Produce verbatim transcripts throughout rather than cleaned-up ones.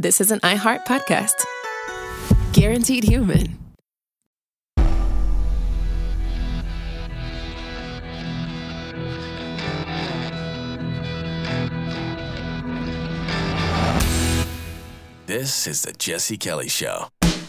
this is an iHeart podcast. Guaranteed Human. This is the Jesse Kelly Show.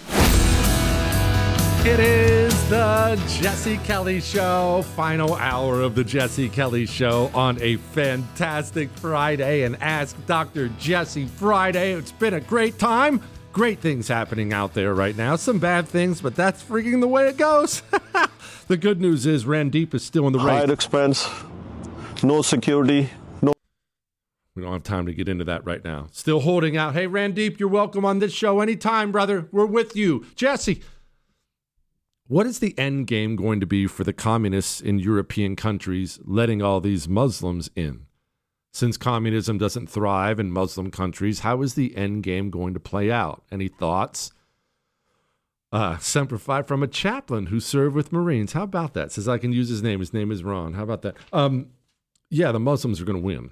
It is the Jesse Kelly Show, final hour of the Jesse Kelly Show on a fantastic Friday, and Ask Doctor Jesse Friday. It's been a great time. Great things happening out there right now. Some bad things, but that's freaking the way it goes. The good news is Randeep is still in the race. Higher expense, no security, no. We don't have time to get into that right now. Still holding out. Hey, Randeep, you're welcome on this show anytime, brother. We're with you. Jesse, what is the end game going to be for the communists in European countries letting all these Muslims in? Since communism doesn't thrive in Muslim countries, how is the end game going to play out? Any thoughts? Uh, Semper Fi from a chaplain who served with Marines. How about that? Says I can use his name. His name is Ron. How about that? Um, yeah, the Muslims are going to win.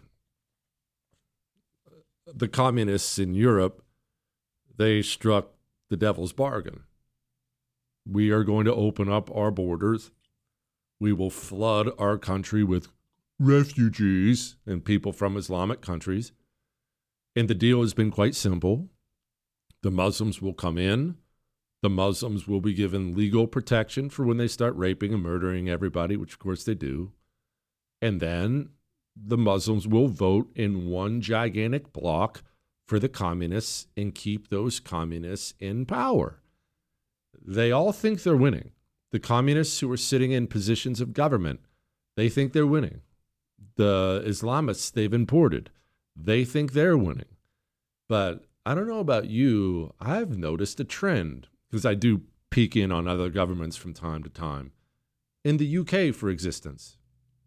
The communists in Europe, they struck the devil's bargain. We are going to open up our borders. We will flood our country with refugees and people from Islamic countries. And the deal has been quite simple. The Muslims will come in. The Muslims will be given legal protection for when they start raping and murdering everybody, which of course they do. And then the Muslims will vote in one gigantic block for the communists and keep those communists in power. They all think they're winning. The communists who are sitting in positions of government, they think they're winning. The Islamists they've imported, they think they're winning. But I don't know about you, I've noticed a trend, because I do peek in on other governments from time to time. In the U K, for existence,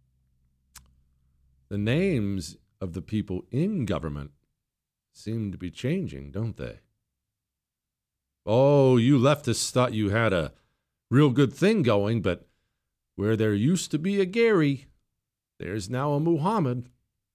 the names of the people in government seem to be changing, don't they? Oh, you leftists thought you had a real good thing going, but where there used to be a Gary, there's now a Muhammad.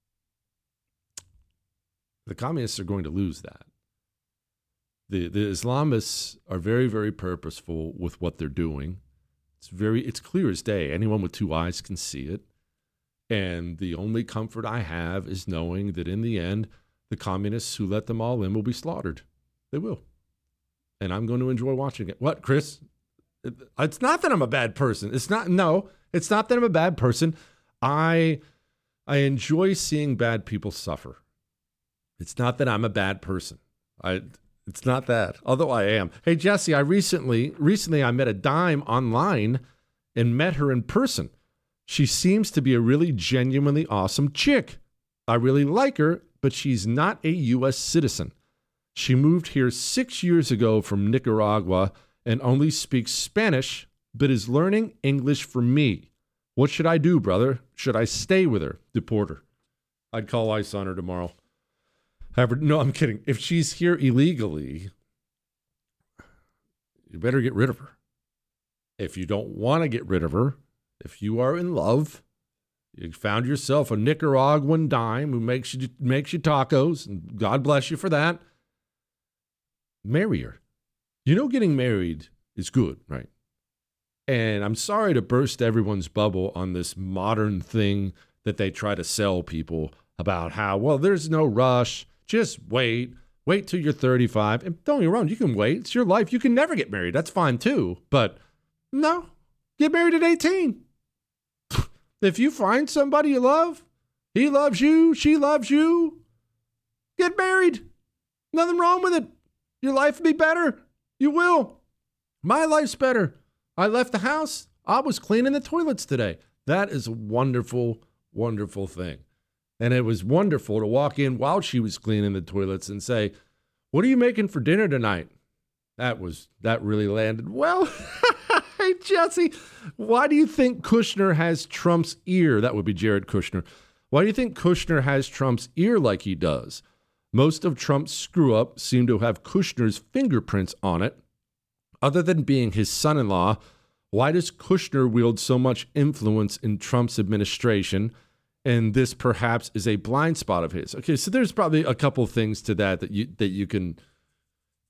The communists are going to lose that. The the Islamists are very, very purposeful with what they're doing. It's very it's clear as day. Anyone with two eyes can see it. And the only comfort I have is knowing that in the end, the communists who let them all in will be slaughtered. They will. And I'm going to enjoy watching it. What, Chris? It's not that I'm a bad person. It's not, no, it's not that I'm a bad person. I I enjoy seeing bad people suffer. It's not that I'm a bad person. I it's not that, although I am. Hey, Jesse, I recently, recently I met a dime online and met her in person. She seems to be a really genuinely awesome chick. I really like her, but she's not a U S citizen. She moved here six years ago from Nicaragua and only speaks Spanish, but is learning English for me. What should I do, brother? Should I stay with her? Deport her. I'd call ICE on her tomorrow. However, no, I'm kidding. If she's here illegally, you better get rid of her. If you don't want to get rid of her, if you are in love, you found yourself a Nicaraguan dime who makes you makes you tacos, and God bless you for that, marry her. You know getting married is good, right? And I'm sorry to burst everyone's bubble on this modern thing that they try to sell people about how, well, there's no rush. Just wait. Wait till you're thirty-five. And don't get me wrong, you can wait. It's your life. You can never get married. That's fine too. But no, get married at eighteen. If you find somebody you love, he loves you, she loves you, get married. Nothing wrong with it. Your life will be better. You will. My life's better. I left the house. I was cleaning the toilets today. That is a wonderful, wonderful thing. And it was wonderful to walk in while she was cleaning the toilets and say, what are you making for dinner tonight? That was, that really landed well. Hey, Jesse, why do you think Kushner has Trump's ear? That would be Jared Kushner. Why do you think Kushner has Trump's ear like he does? Most of Trump's screw-up seem to have Kushner's fingerprints on it. Other than being his son-in-law, why does Kushner wield so much influence in Trump's administration? And this perhaps is a blind spot of his. Okay, so there's probably a couple things to that that you that you can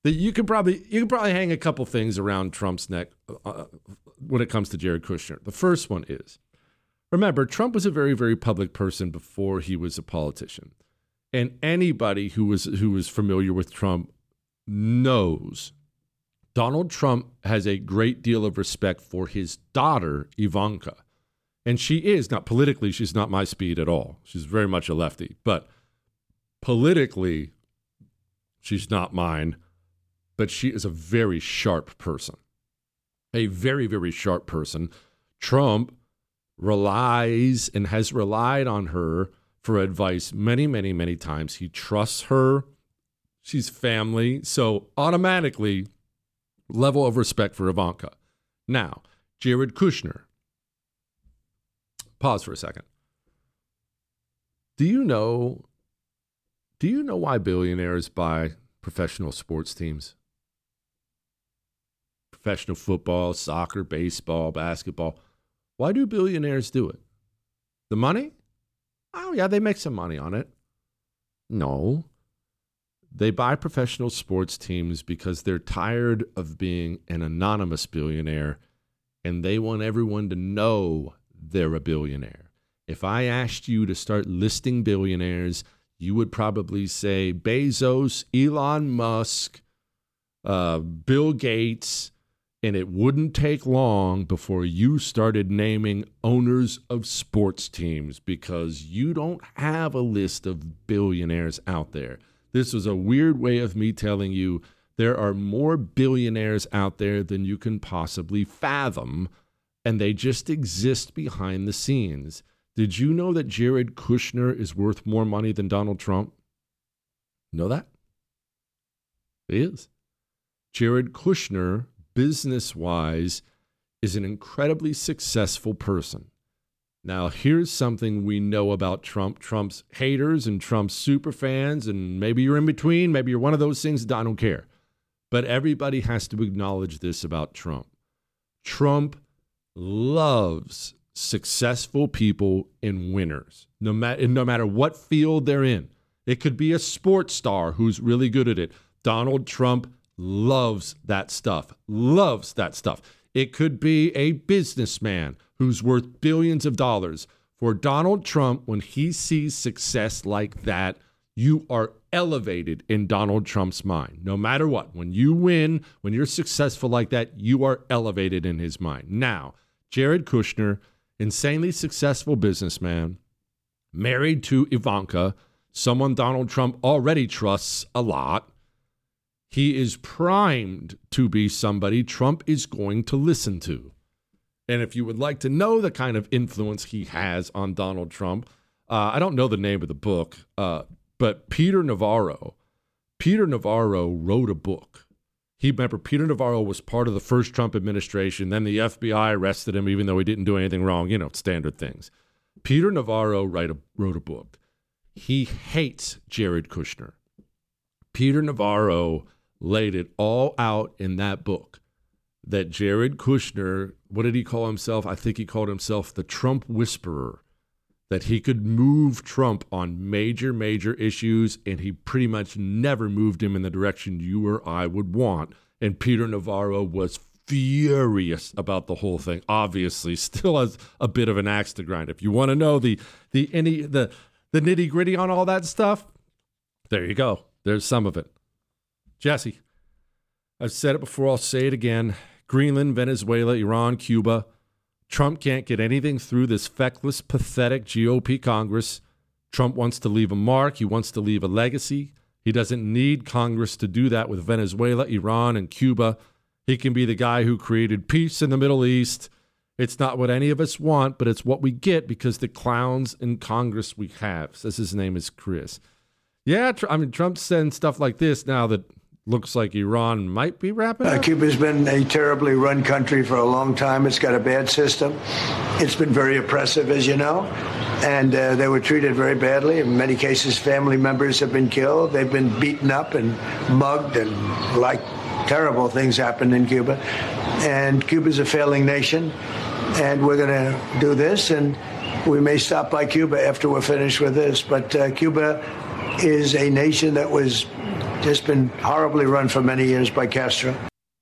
that you could probably you could probably hang a couple things around Trump's neck uh, when it comes to Jared Kushner. The first one is, remember, Trump was a very, very public person before he was a politician. And anybody who was who was familiar with Trump knows Donald Trump has a great deal of respect for his daughter, Ivanka. And she is, not politically, she's not my speed at all. She's very much a lefty. But politically, she's not mine. But she is a very sharp person. A very, very sharp person. Trump relies and has relied on her for advice many, many, many times. He trusts her. She's family. So automatically, level of respect for Ivanka. Now, Jared Kushner. Pause for a second. Do you know, do you know why billionaires buy professional sports teams? Professional football, soccer, baseball, basketball. Why do billionaires do it? The money? Oh, yeah, they make some money on it. No. They buy professional sports teams because they're tired of being an anonymous billionaire, and they want everyone to know they're a billionaire. If I asked you to start listing billionaires, you would probably say Bezos, Elon Musk, uh, Bill Gates, and it wouldn't take long before you started naming owners of sports teams because you don't have a list of billionaires out there. This was a weird way of me telling you there are more billionaires out there than you can possibly fathom, and they just exist behind the scenes. Did you know that Jared Kushner is worth more money than Donald Trump? Know that? He is. Jared Kushner, business-wise, is an incredibly successful person. Now, here's something we know about Trump. Trump's haters and Trump's super fans, and maybe you're in between, maybe you're one of those things, I don't care. But everybody has to acknowledge this about Trump. Trump loves successful people and winners, no, ma- no matter what field they're in. It could be a sports star who's really good at it. Donald Trump loves that stuff, loves that stuff. It could be a businessman who's worth billions of dollars. For Donald Trump, when he sees success like that, you are elevated in Donald Trump's mind. No matter what, when you win, when you're successful like that, you are elevated in his mind. Now, Jared Kushner, insanely successful businessman, married to Ivanka, someone Donald Trump already trusts a lot. He is primed to be somebody Trump is going to listen to. And if you would like to know the kind of influence he has on Donald Trump, uh, I don't know the name of the book, uh, but Peter Navarro, Peter Navarro wrote a book. He, remember, Peter Navarro was part of the first Trump administration. Then the F B I arrested him, even though he didn't do anything wrong, you know, standard things. Peter Navarro write a, wrote a book. He hates Jared Kushner. Peter Navarro laid it all out in that book that Jared Kushner, what did he call himself? I think he called himself the Trump Whisperer, that he could move Trump on major, major issues, and he pretty much never moved him in the direction you or I would want. And Peter Navarro was furious about the whole thing. Obviously, still has a bit of an axe to grind. If you want to know the the any the the nitty gritty on all that stuff, there you go. There's some of it. Jesse, I've said it before, I'll say it again. Greenland, Venezuela, Iran, Cuba. Trump can't get anything through this feckless, pathetic G O P Congress. Trump wants to leave a mark. He wants to leave a legacy. He doesn't need Congress to do that with Venezuela, Iran, and Cuba. He can be the guy who created peace in the Middle East. It's not what any of us want, but it's what we get because the clowns in Congress we have. Says his name is Chris. Yeah, I mean, Trump's saying stuff like this now that looks like Iran might be wrapping up. Uh, Cuba's been a terribly run country for a long time. It's got a bad system. It's been very oppressive, as you know, and uh, they were treated very badly. In many cases, family members have been killed. They've been beaten up and mugged, and like terrible things happened in Cuba. And Cuba's a failing nation, and we're going to do this, and we may stop by Cuba after we're finished with this. But uh, Cuba is a nation that was just been horribly run for many years by Castro.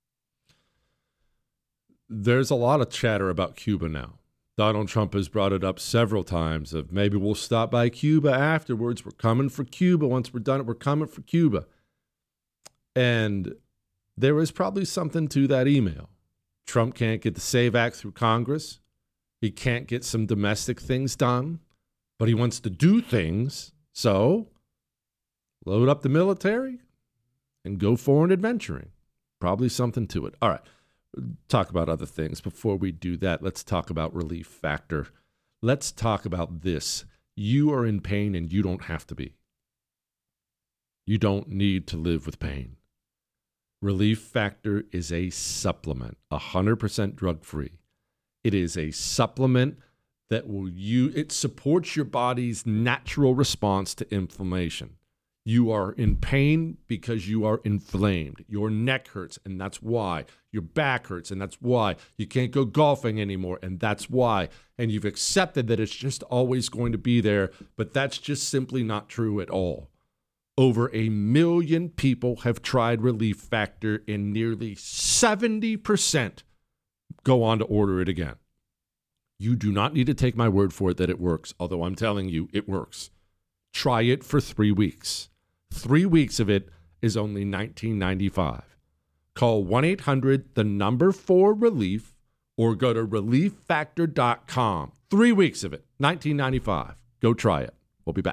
There's a lot of chatter about Cuba now. Donald Trump has brought it up several times of maybe we'll stop by Cuba afterwards. We're coming for Cuba. Once we're done, we're coming for Cuba. And there is probably something to that email. Trump can't get the SAVE Act through Congress. He can't get some domestic things done, but he wants to do things. So load up the military and go foreign adventuring. Probably something to it. All right. Talk about other things. Before we do that, let's talk about Relief Factor. Let's talk about this. You are in pain and you don't have to be. You don't need to live with pain. Relief Factor is a supplement, one hundred percent drug-free. It is a supplement that will you it supports your body's natural response to inflammation. You are in pain because you are inflamed. Your neck hurts, and that's why. Your back hurts, and that's why. You can't go golfing anymore, and that's why. And you've accepted that it's just always going to be there, but that's just simply not true at all. Over a million people have tried Relief Factor, and nearly seventy percent go on to order it again. You do not need to take my word for it that it works, although I'm telling you it works. Try it for three weeks. Three weeks of it is only nineteen ninety-five dollars. Call one eight hundred the number four relief or go to relief factor dot com. Three weeks of it, nineteen ninety-five dollars. Go try it. We'll be back.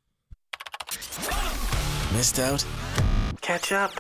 Missed out? Catch up.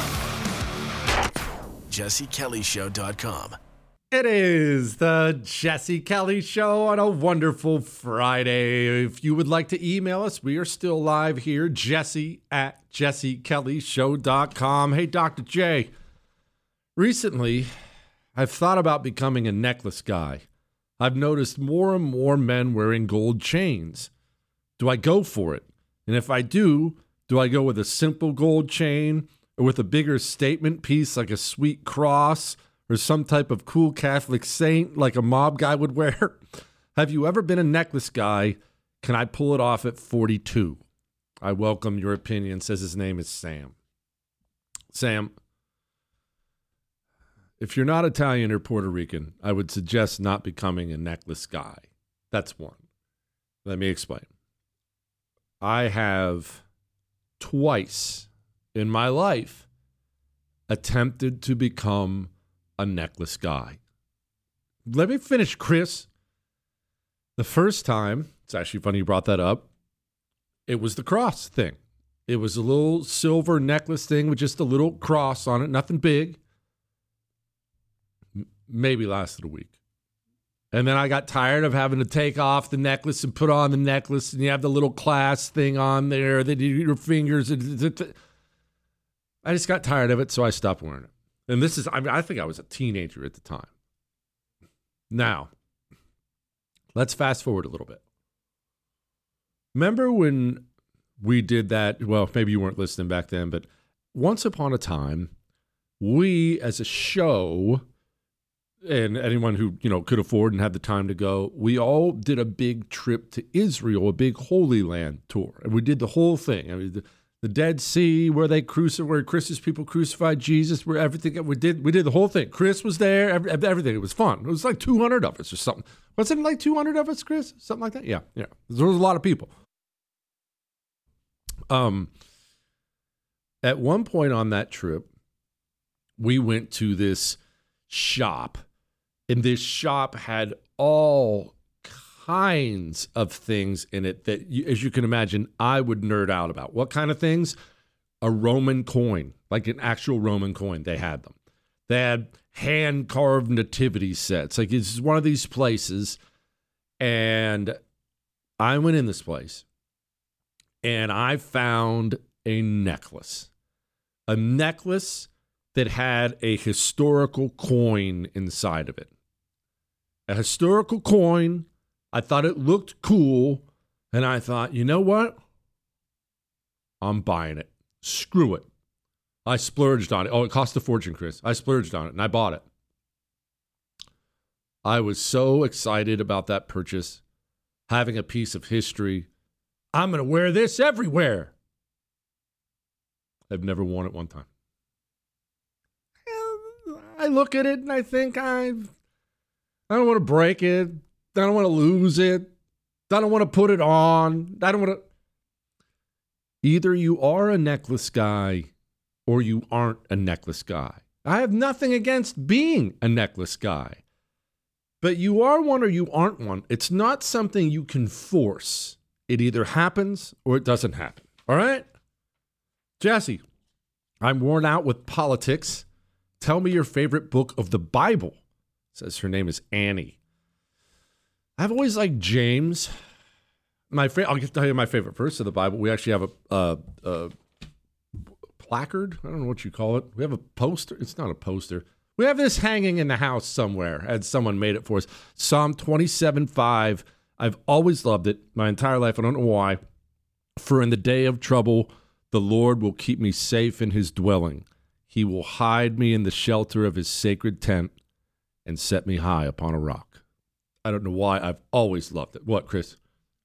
Jesse Kelly Show dot com. It is the Jesse Kelly Show on a wonderful Friday. If you would like to email us, we are still live here, Jesse at Jesse Kelly Show dot com. Hey, Doctor J, recently I've thought about becoming a necklace guy. I've noticed more and more men wearing gold chains. Do I go for it? And if I do, do I go with a simple gold chain or with a bigger statement piece like a sweet cross or some type of cool Catholic saint like a mob guy would wear? Have you ever been a necklace guy? Can I pull it off at forty-two? I welcome your opinion, says his name is Sam. Sam, if you're not Italian or Puerto Rican, I would suggest not becoming a necklace guy. That's one. Let me explain. I have twice in my life attempted to become a necklace guy. Let me finish, Chris. The first time, it's actually funny you brought that up, it was the cross thing. It was a little silver necklace thing with just a little cross on it, nothing big. M- maybe lasted a week. And then I got tired of having to take off the necklace and put on the necklace, and you have the little clasp thing on there, that your fingers. I just got tired of it, so I stopped wearing it. And this is, I mean, I think I was a teenager at the time. Now, let's fast forward a little bit. Remember when we did that? Well, maybe you weren't listening back then, but once upon a time, we as a show, and anyone who, you know, could afford and had the time to go, we all did a big trip to Israel, a big Holy Land tour. And we did the whole thing. I mean, the, the Dead Sea, where they crucified, where Chris's people crucified Jesus, where everything, we did we did the whole thing. Chris was there, every, everything. It was fun. It was like two hundred of us or something. Wasn't it like two hundred of us, Chris? Something like that? Yeah, yeah. There was a lot of people. Um, at one point on that trip, we went to this shop, and this shop had all kinds of things in it that, you, as you can imagine, I would nerd out about. What kind of things? A Roman coin, like an actual Roman coin. They had them. They had hand-carved nativity sets. Like, it's one of these places, and I went in this place, and I found a necklace. A necklace that had a historical coin inside of it. A historical coin. I thought it looked cool, and I thought, you know what? I'm buying it. Screw it. I splurged on it. Oh, it cost a fortune, Chris. I splurged on it, and I bought it. I was so excited about that purchase, having a piece of history. I'm going to wear this everywhere. I've never worn it one time. I look at it and I think I, I don't want to break it. I don't want to lose it. I don't want to put it on. I don't want to. Either you are a necklace guy or you aren't a necklace guy. I have nothing against being a necklace guy. But you are one or you aren't one. It's not something you can force. It either happens or it doesn't happen. All right? Jesse, I'm worn out with politics. Tell me your favorite book of the Bible. Says her name is Annie. I've always liked James. My fa- I'll tell you my favorite verse of the Bible. We actually have a, a, a placard. I don't know what you call it. We have a poster. It's not a poster. We have this hanging in the house somewhere, and someone made it for us. Psalm twenty-seven five. I've always loved it my entire life. I don't know why. For in the day of trouble, the Lord will keep me safe in his dwelling. He will hide me in the shelter of his sacred tent and set me high upon a rock. I don't know why. I've always loved it. What, Chris?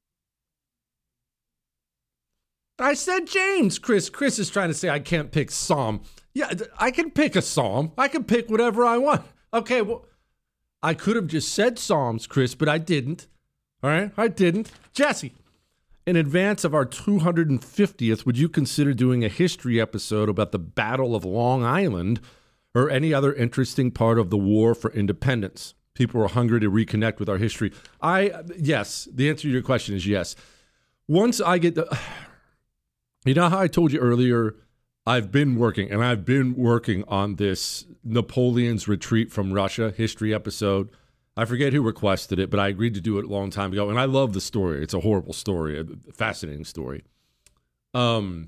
I said James, Chris. Chris is trying to say I can't pick Psalm. Yeah, I can pick a Psalm. I can pick whatever I want. Okay, well, I could have just said Psalms, Chris, but I didn't. All right, I didn't. Jesse, in advance of our two hundred fiftieth, would you consider doing a history episode about the Battle of Long Island or any other interesting part of the War for Independence? People are hungry to reconnect with our history. I, yes, the answer to your question is yes. Once I get the, you know how I told you earlier, I've been working, and I've been working on this Napoleon's Retreat from Russia history episode. I forget who requested it, but I agreed to do it a long time ago, and I love the story. It's a horrible story, a fascinating story. Um,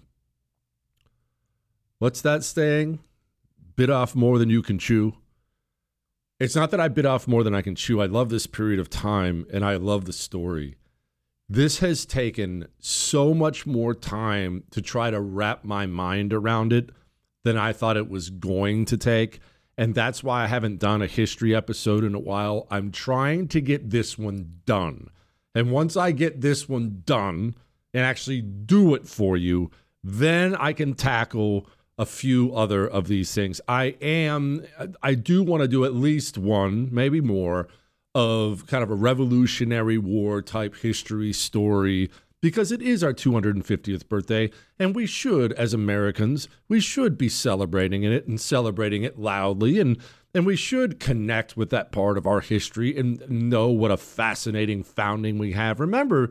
what's that saying? Bit off more than you can chew. It's not that I bit off more than I can chew. I love this period of time, and I love the story. This has taken so much more time to try to wrap my mind around it than I thought it was going to take. And that's why I haven't done a history episode in a while. I'm trying to get this one done. And once I get this one done and actually do it for you, then I can tackle a few other of these things. I am, I do want to do at least one, maybe more, of kind of a Revolutionary War type history story, because it is our two hundred fiftieth birthday, and we should, as Americans, we should be celebrating it and celebrating it loudly, and, and we should connect with that part of our history and know what a fascinating founding we have. Remember,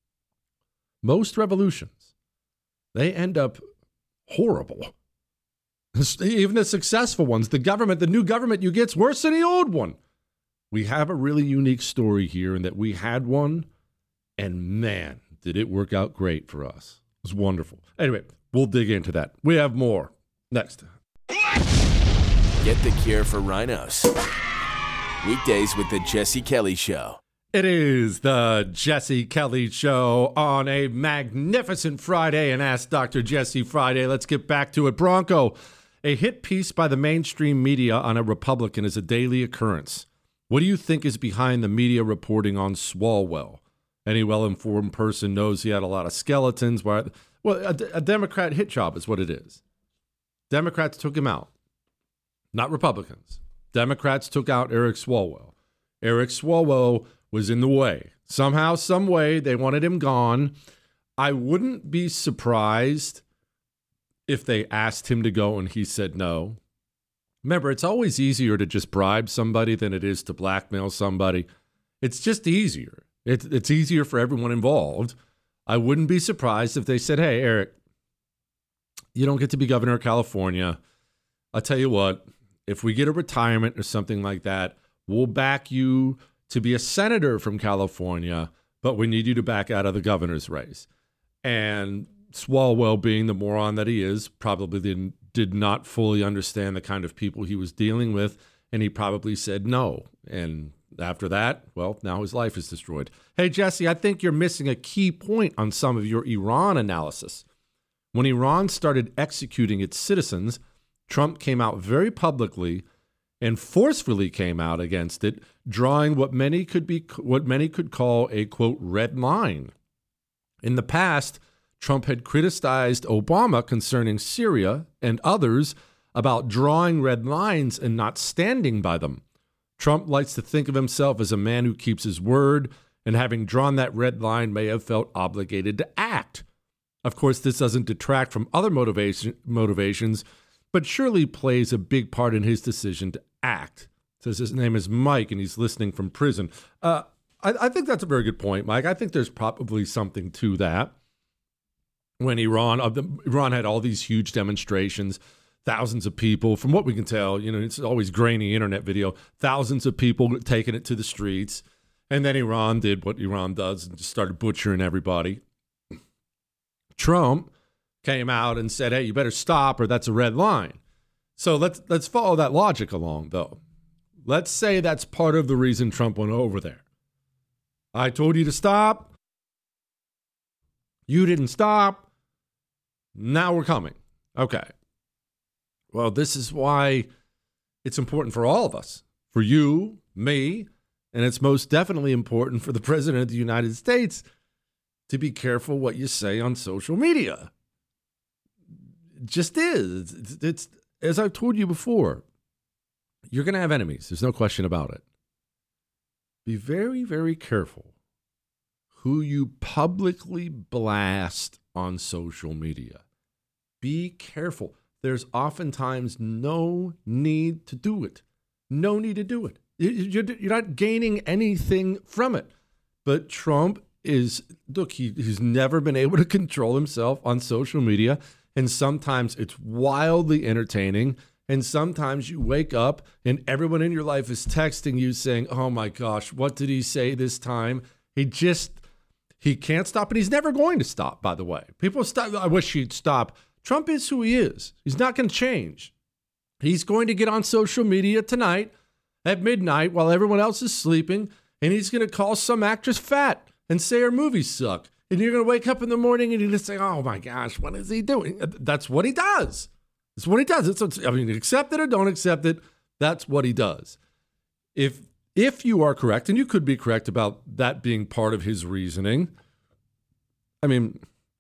most revolutions, they end up horrible. Even the successful ones, the government, the new government you get's worse than the old one. We have a really unique story here in that we had one, and man, did it work out great for us. It was wonderful. Anyway, we'll dig into that. We have more next. Get the cure for rhinos. Weekdays with the Jesse Kelly Show. It is the Jesse Kelly Show on a magnificent Friday, and Ask Doctor Jesse Friday. Let's get back to it. Bronco, a hit piece by the mainstream media on a Republican is a daily occurrence. What do you think is behind the media reporting on Swalwell? Any well-informed person knows he had a lot of skeletons. Well, a, a Democrat hit job is what it is. Democrats took him out, not Republicans. Democrats took out Eric Swalwell. Eric Swalwell was in the way. Somehow, some way, they wanted him gone. I wouldn't be surprised if they asked him to go and he said no. Remember, it's always easier to just bribe somebody than it is to blackmail somebody. It's just easier. It, it's easier for everyone involved. I wouldn't be surprised if they said, hey, Eric, you don't get to be governor of California. I'll tell you what, if we get a retirement or something like that, we'll back you to be a senator from California, but we need you to back out of the governor's race. And Swalwell, being the moron that he is, probably didn't, did not fully understand the kind of people he was dealing with, and he probably said no. And after that, well, now his life is destroyed. Hey, Jesse, I think you're missing a key point on some of your Iran analysis. When Iran started executing its citizens, Trump came out very publicly and forcefully came out against it, drawing what many could be what many could call a, quote, red line. In the past, Trump had criticized Obama concerning Syria and others about drawing red lines and not standing by them. Trump likes to think of himself as a man who keeps his word, and having drawn that red line may have felt obligated to act. Of course, this doesn't detract from other motivation, motivations, but surely plays a big part in his decision to act. Says his name is Mike, and he's listening from prison. Uh, I, I think that's a very good point, Mike. I think there's probably something to that. When Iran, uh, the, Iran had all these huge demonstrations, thousands of people, from what we can tell, you know, it's always grainy internet video, thousands of people taking it to the streets. And then Iran did what Iran does and just started butchering everybody. Trump came out and said, hey, you better stop or that's a red line. So let's let's follow that logic along, though. Let's say that's part of the reason Trump went over there. I told you to stop. You didn't stop. Now we're coming. Okay. Well, this is why it's important for all of us, for you, me, and it's most definitely important for the President of the United States to be careful what you say on social media. It just is. It's, it's as I've told you before, you're going to have enemies. There's no question about it. Be very, very careful who you publicly blast on social media. Be careful. There's oftentimes no need to do it. No need to do it. You're not gaining anything from it. But Trump is, look, he, he's never been able to control himself on social media. And sometimes it's wildly entertaining. And sometimes you wake up and everyone in your life is texting you saying, oh my gosh, what did he say this time? He just, he can't stop. And he's never going to stop, by the way. People stop. I wish he'd stop. Trump is who he is. He's not going to change. He's going to get on social media tonight at midnight while everyone else is sleeping, and he's going to call some actress fat and say her movies suck. And you're going to wake up in the morning and you're going to say, oh my gosh, what is he doing? That's what he does. That's what he does. It's, I mean, accept it or don't accept it, that's what he does. If if you are correct, and you could be correct about that being part of his reasoning, I mean,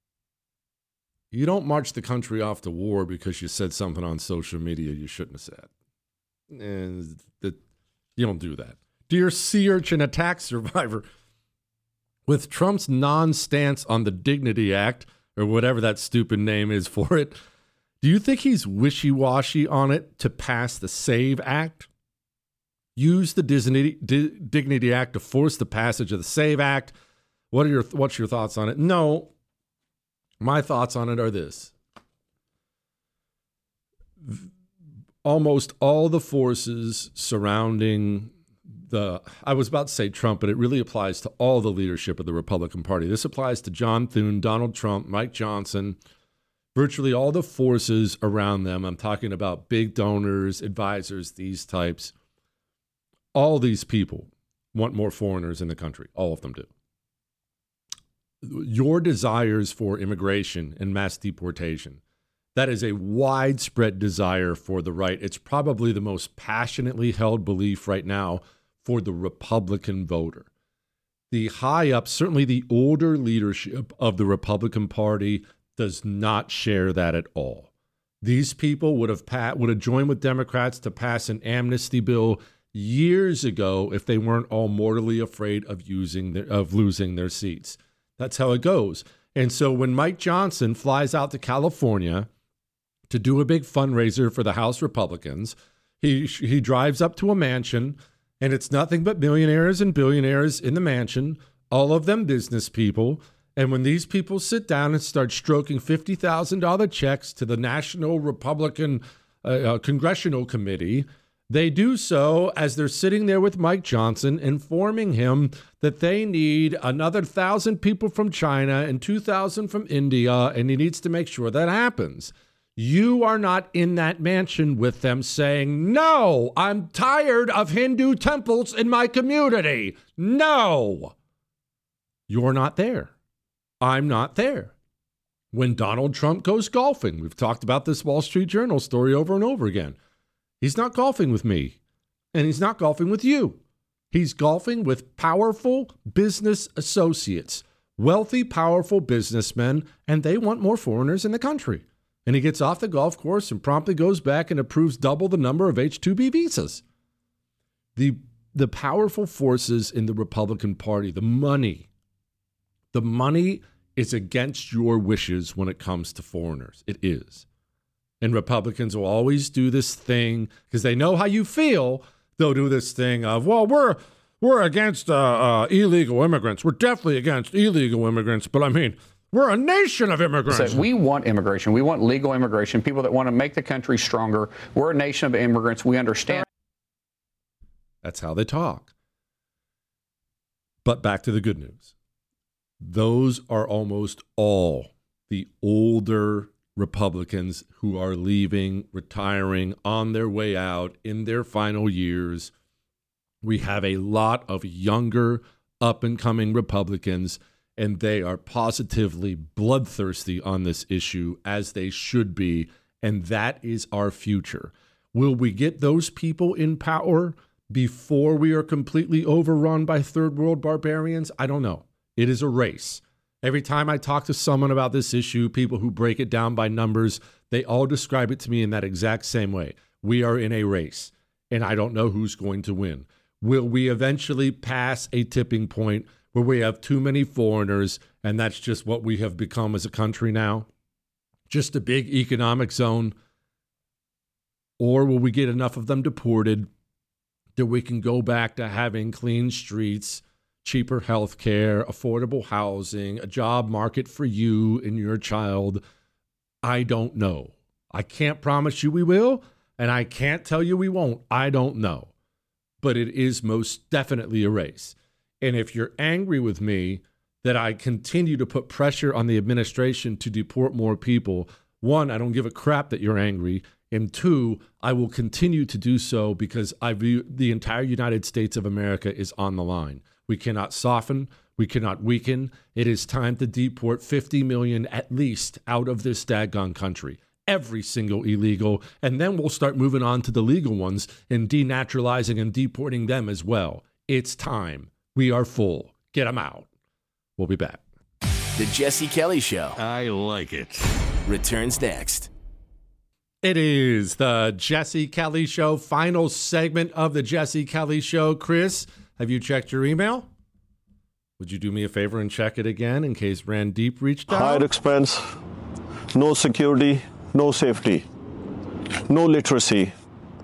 you don't march the country off to war because you said something on social media you shouldn't have said. And that you don't do that. Dear sea urchin attack survivor, with Trump's non-stance on the Dignity Act, or whatever that stupid name is for it, do you think he's wishy-washy on it to pass the SAVE Act? Use the Disney, D- Dignity Act to force the passage of the SAVE Act. What are your what's your thoughts on it? No. My thoughts on it are this. Almost all the forces surrounding the, I was about to say Trump, but it really applies to all the leadership of the Republican Party. This applies to John Thune, Donald Trump, Mike Johnson, virtually all the forces around them. I'm talking about big donors, advisors, these types. All these people want more foreigners in the country. All of them do. Your desires for immigration and mass deportation, that is a widespread desire for the right. It's probably the most passionately held belief right now for the Republican voter. The high up, certainly the older leadership of the Republican Party does not share that at all. These people would have pa- would have joined with Democrats to pass an amnesty bill years ago if they weren't all mortally afraid of using their, of losing their seats. That's how it goes. And so when Mike Johnson flies out to California to do a big fundraiser for the House Republicans, he he drives up to a mansion, and it's nothing but millionaires and billionaires in the mansion, all of them business people. And when these people sit down and start stroking fifty thousand dollars checks to the National Republican uh, uh, Congressional Committee, they do so as they're sitting there with Mike Johnson, informing him that they need another thousand people from China and two thousand from India, and he needs to make sure that happens. You are not in that mansion with them saying, no, I'm tired of Hindu temples in my community. No, you're not there. I'm not there. When Donald Trump goes golfing, we've talked about this Wall Street Journal story over and over again. He's not golfing with me, and he's not golfing with you. He's golfing with powerful business associates. wealthy, powerful businessmen, and they want more foreigners in the country. And he gets off the golf course and promptly goes back and approves double the number of H two B visas. The, the powerful forces in the Republican Party, the money, the money is against your wishes when it comes to foreigners. It is. And Republicans will always do this thing because they know how you feel. They'll do this thing of, well, we're we're against uh, uh, illegal immigrants. We're definitely against illegal immigrants. But I mean, we're a nation of immigrants. So we want immigration. We want legal immigration, people that want to make the country stronger. We're a nation of immigrants. We understand. That's how they talk. But back to the good news. Those are almost all the older Republicans who are leaving, retiring, on their way out in their final years. We have a lot of younger, up-and-coming Republicans, and they are positively bloodthirsty on this issue, as they should be, and that is our future. Will we get those people in power before we are completely overrun by third world barbarians? I don't know. It is a race. Every time I talk to someone about this issue, people who break it down by numbers, they all describe it to me in that exact same way. We are in a race, and I don't know who's going to win. Will we eventually pass a tipping point where we have too many foreigners, and that's just what we have become as a country now? Just a big economic zone? Or will we get enough of them deported that we can go back to having clean streets, cheaper health care, affordable housing, a job market for you and your child? I don't know. I can't promise you we will, and I can't tell you we won't. I don't know. But it is most definitely a race. And if you're angry with me that I continue to put pressure on the administration to deport more people, one, I don't give a crap that you're angry. And two, I will continue to do so because I view the entire United States of America is on the line. We cannot soften. We cannot weaken. It is time to deport fifty million at least out of this daggone country. Every single illegal. And then we'll start moving on to the legal ones and denaturalizing and deporting them as well. It's time. We are full. Get them out. We'll be back. The Jesse Kelly Show I like it. returns next. It is the Jesse Kelly Show, final segment of the Jesse Kelly Show. Chris, have you checked your email? Would you do me a favor and check it again in case Randeep reached out? Higher expense, no security, no safety, no literacy.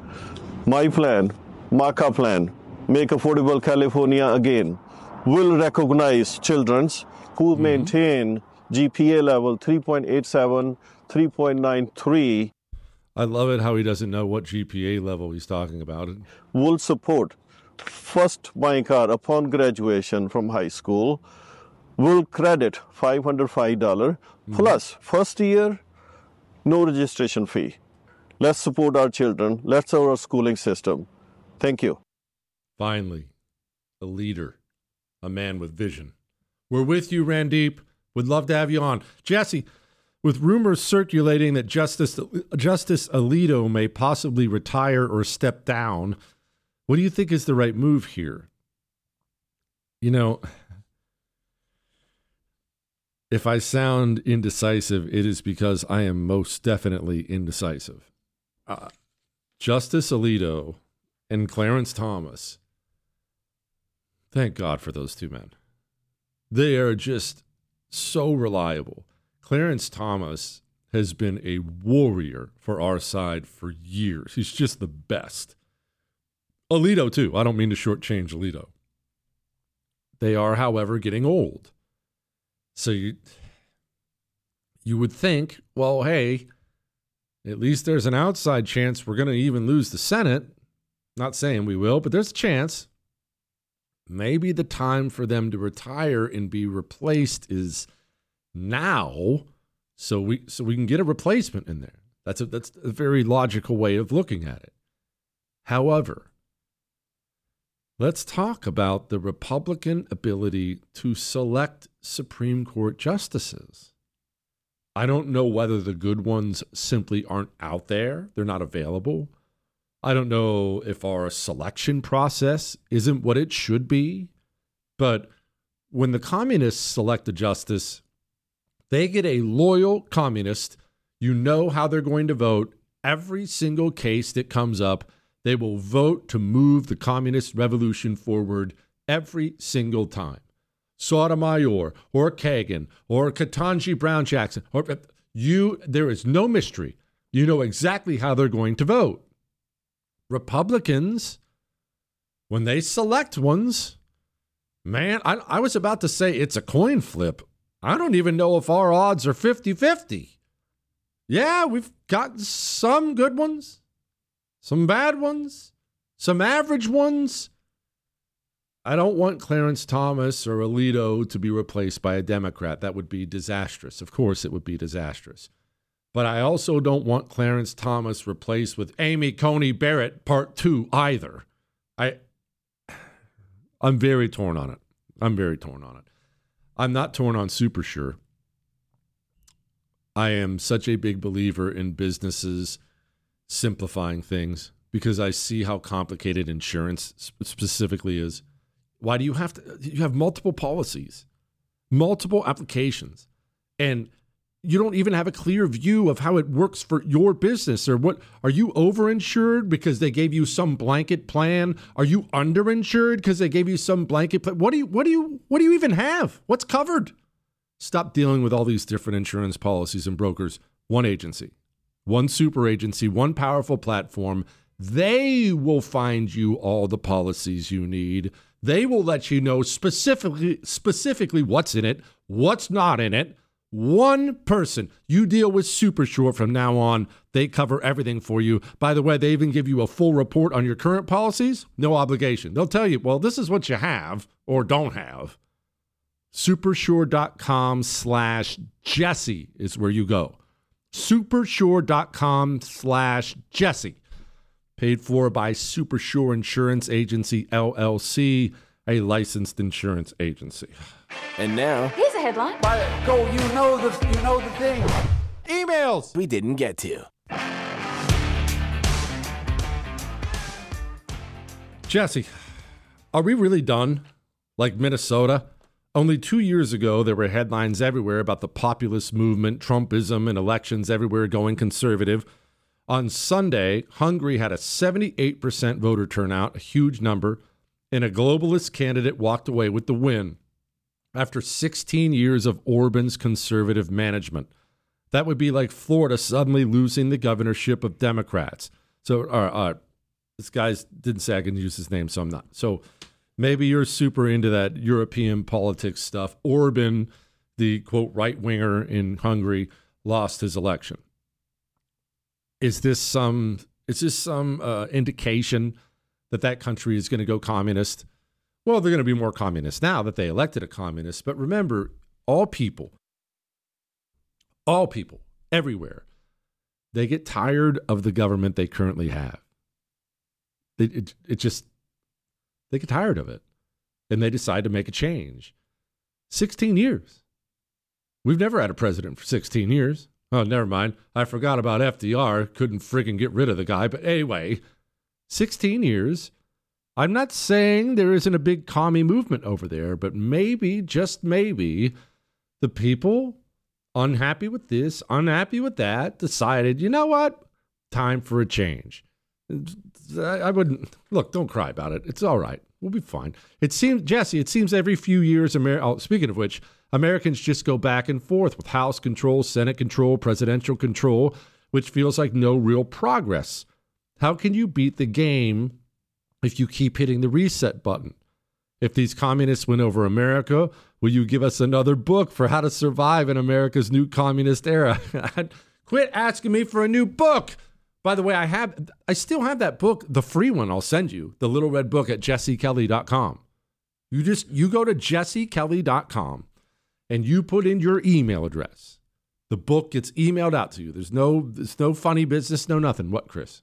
My plan, Marka plan, Make Affordable California Again, will recognize children who mm-hmm. maintain G P A level three point eight seven, three point nine three. I love it how he doesn't know what G P A level he's talking about. Will support first buying car upon graduation from high school, will credit five hundred five dollars mm-hmm. plus first year, no registration fee. Let's support our children. Let's our schooling system. Thank you. Finally, a leader, a man with vision. We're with you, Randeep. Would love to have you on. Jesse, with rumors circulating that Justice Justice Alito may possibly retire or step down, what do you think is the right move here? You know, if I sound indecisive, it is because I am most definitely indecisive. Uh, Justice Alito and Clarence Thomas, thank God for those two men. They are just so reliable. Clarence Thomas has been a warrior for our side for years. He's just the best. Alito, too. I don't mean to shortchange Alito. They are, however, getting old. So you, you would think, well, hey, at least there's an outside chance we're going to even lose the Senate. Not saying we will, but there's a chance. Maybe the time for them to retire and be replaced is now, so we so we can get a replacement in there. That's a that's a very logical way of looking at it. However, let's talk about the Republican ability to select Supreme Court justices. I don't know whether the good ones simply aren't out there. They're not available. I don't know if our selection process isn't what it should be, but when the communists select a justice, they get a loyal communist. You know how they're going to vote. Every single case that comes up, they will vote to move the communist revolution forward every single time. Sotomayor or Kagan or Ketanji Brown Jackson, or you, there is no mystery. You know exactly how they're going to vote. Republicans, when they select ones, man, I, I was about to say it's a coin flip. I don't even know if our odds are fifty-fifty. Yeah, we've got some good ones, some bad ones, some average ones. I don't want Clarence Thomas or Alito to be replaced by a Democrat. That would be disastrous. Of course, it would be disastrous. But I also don't want Clarence Thomas replaced with Amy Coney Barrett Part Two either. I, I'm very torn on it. I'm very torn on it. I'm not torn on Super Sure. I am such a big believer in businesses simplifying things because I see how complicated insurance specifically is. Why do you have to? You have multiple policies, multiple applications, and you don't even have a clear view of how it works for your business. Or what, are you overinsured because they gave you some blanket plan? Are you underinsured because they gave you some blanket plan? What do you, what do you, what do you even have? What's covered? Stop dealing with all these different insurance policies and brokers. One agency, one super agency, one powerful platform. They will find you all the policies you need. They will let you know specifically, specifically what's in it, what's not in it. One person. You deal with Super Sure from now on. They cover everything for you. By the way, they even give you a full report on your current policies. No obligation. They'll tell you, well, this is what you have or don't have. Supersure.com slash Jesse is where you go. Supersure.com slash Jesse. Paid for by Super Sure Insurance Agency, L L C, a licensed insurance agency. And now, here's a headline. By go, you know the you know the thing. Emails we didn't get to. Jesse, are we really done? Like Minnesota? Only two years ago, there were headlines everywhere about the populist movement, Trumpism, and elections everywhere going conservative. On Sunday, Hungary had a seventy-eight percent voter turnout, a huge number, and a globalist candidate walked away with the win after sixteen years of Orban's conservative management. That would be like Florida suddenly losing the governorship of Democrats. So, uh, uh, this guy didn't say I can use his name, so I'm not. So maybe you're super into that European politics stuff. Orban, the, quote, right-winger in Hungary, lost his election. Is this some is this some uh, indication that that country is going to go communist? Well, they're going to be more communist now that they elected a communist. But remember, all people, all people, everywhere, they get tired of the government they currently have. They, it, it just, they get tired of it. And they decide to make a change. sixteen years. We've never had a president for sixteen years. Oh, never mind. I forgot about F D R. Couldn't friggin' get rid of the guy. But anyway, sixteen years. I'm not saying there isn't a big commie movement over there, but maybe, just maybe, the people unhappy with this, unhappy with that, decided, you know what? Time for a change. I wouldn't, look, don't cry about it. It's all right. We'll be fine. It seems, Jesse, it seems every few years, Amer- oh, speaking of which, Americans just go back and forth with House control, Senate control, presidential control, which feels like no real progress. How can you beat the game if you keep hitting the reset button? If these communists win over America, will you give us another book for how to survive in America's new communist era? Quit asking me for a new book. By the way, I have, I still have that book, the free one I'll send you, the Little Red Book at jesse kelly dot com. You just, you go to jesse kelly dot com and you put in your email address. The book gets emailed out to you. There's no, there's no funny business, no nothing. What, Chris?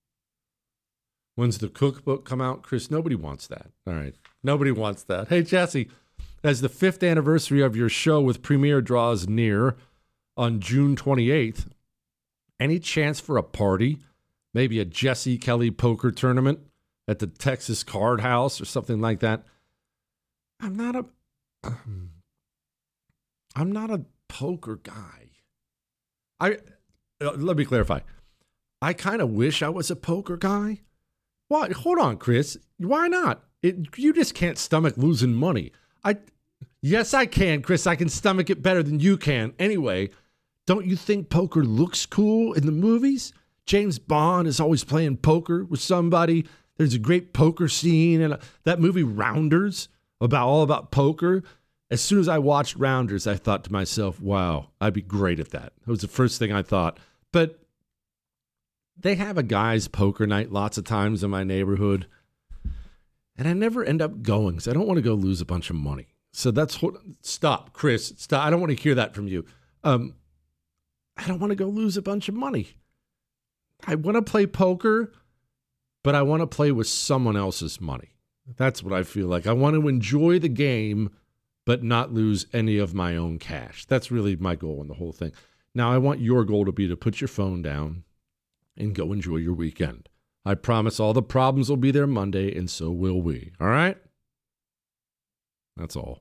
When's the cookbook come out? Chris, nobody wants that. All right. Nobody wants that. Hey, Jesse, as the fifth anniversary of your show with Premiere draws near on June twenty-eighth, any chance for a party? Maybe a Jesse Kelly poker tournament at the Texas Card House or something like that? I'm not a, I'm not a poker guy. I uh, let me clarify. I kind of wish I was a poker guy. What? Hold on, Chris. Why not? It, you just can't stomach losing money. I, yes, I can, Chris. I can stomach it better than you can. Anyway, don't you think poker looks cool in the movies? James Bond is always playing poker with somebody. There's a great poker scene in that movie Rounders, about all about poker. As soon as I watched Rounders, I thought to myself, wow, I'd be great at that. That was the first thing I thought. But they have a guys' poker night lots of times in my neighborhood. And I never end up going because I don't want to go lose a bunch of money. So that's what, stop, Chris, stop. I don't want to hear that from you. Um, I don't want to go lose a bunch of money. I want to play poker, but I want to play with someone else's money. That's what I feel like. I want to enjoy the game, but not lose any of my own cash. That's really my goal in the whole thing. Now, I want your goal to be to put your phone down and go enjoy your weekend. I promise all the problems will be there Monday, and so will we. All right? That's all.